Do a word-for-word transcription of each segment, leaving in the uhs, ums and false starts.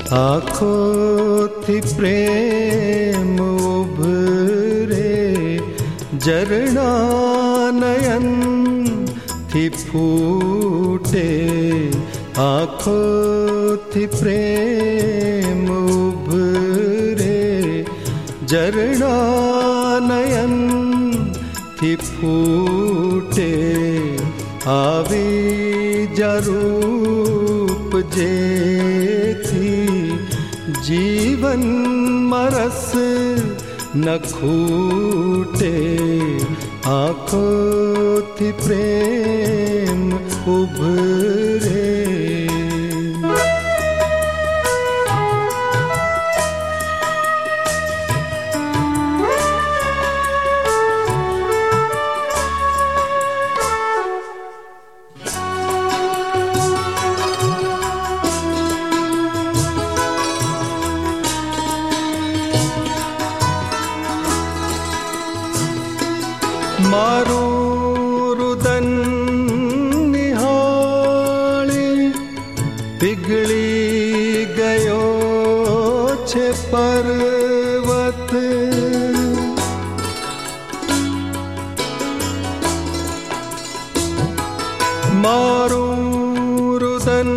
आँखों थी प्रेम उभरे झरना नयन थी फूटे, आँखों थी प्रेम उभरे झरना नयन थी फूटे, आवी जरूप जे थी जीवन मरस न खूटे, आँखों थी प्रेम उभरे। मारू रुदन निहाळी पिघली गयो छे पर्वत, मारू रुदन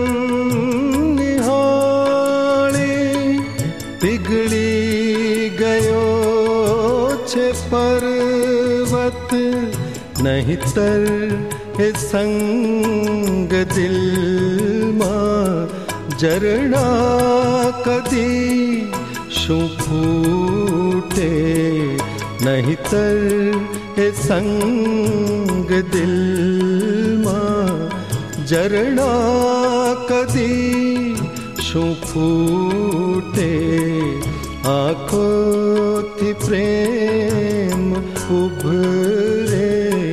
निहाळी पिघली गयो छे पर्वत, नहीं तर हे संग दिल मां झरना कदी शू फूटे, नहीं तर हे संग दिल मां झरना कदी शू फूटे, आँखों थी प्रेम उभरे।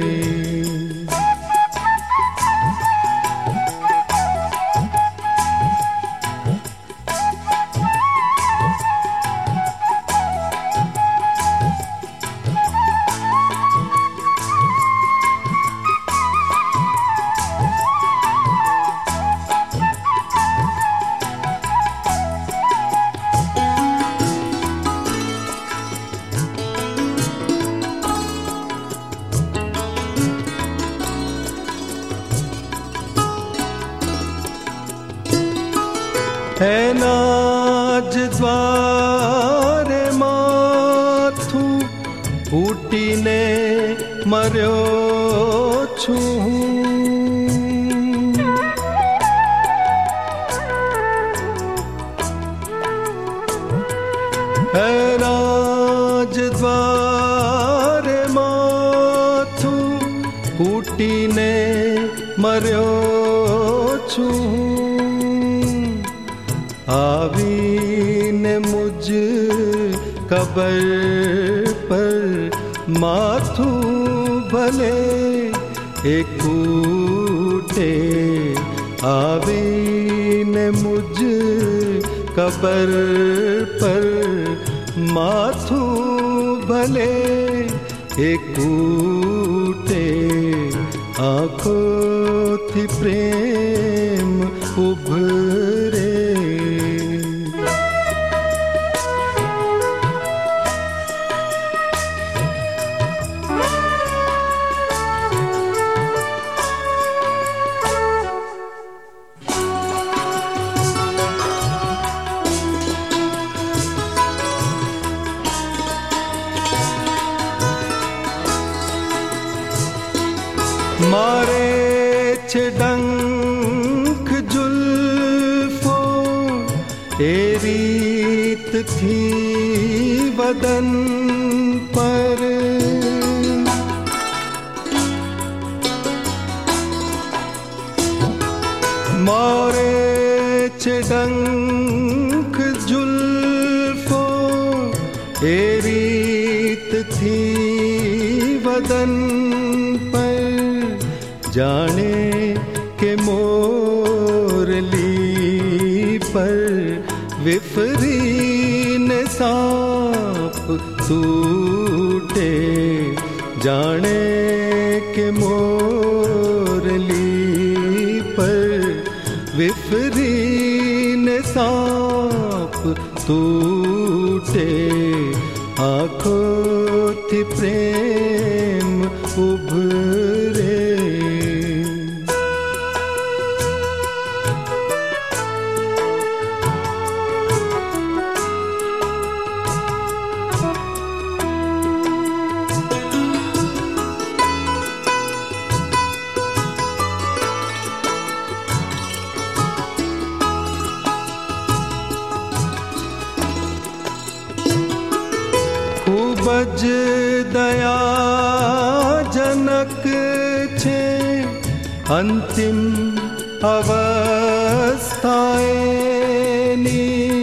है नाज द्वारे माथू फूटीने मर्यो छू, है नाज द्वारे माथू फूटीने मर्यो छू, आवीने मुझ कबर पर माथू भले एकूटे, आवीने मुझ कबर पर माथू भले एकूटे, आँखों थी प्रेम उभरे। मारे छे डंक जुल्फो ए रीत थी बदन पर, मारे छे डंक जुल्फो ए रीत थी बदन पर, जाने के मोरली पर विफरीन सांप सूटे, जाने के मोरली पर विफरीन सांप साप टूटे, आँखों थी प्रेम उभरे। खूबज दया जनक छे अंतिम अवस्थाएनी।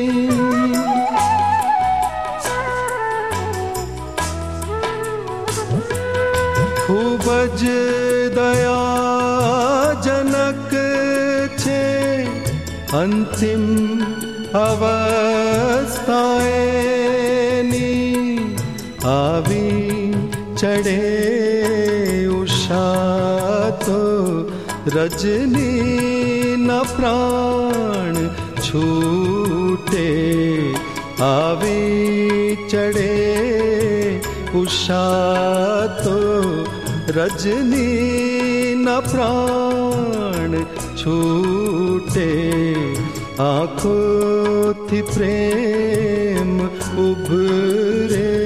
खूबज दया जनक छे अंतिम अवस्थाएनी। आवी चढ़े उषा तो रजनी न प्राण छूटे। आवी चढ़े उषा तो रजनी न प्राण छूटे। आँखों थी प्रेम उभरे।